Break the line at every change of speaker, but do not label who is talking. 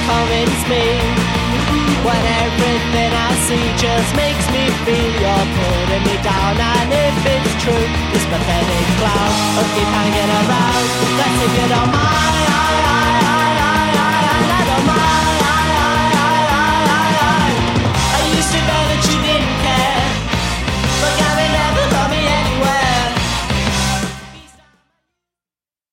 convince me when everything I see just makes me feel you're putting me down. And if it's true, this pathetic clown will keep hanging around. That's if you don't mind.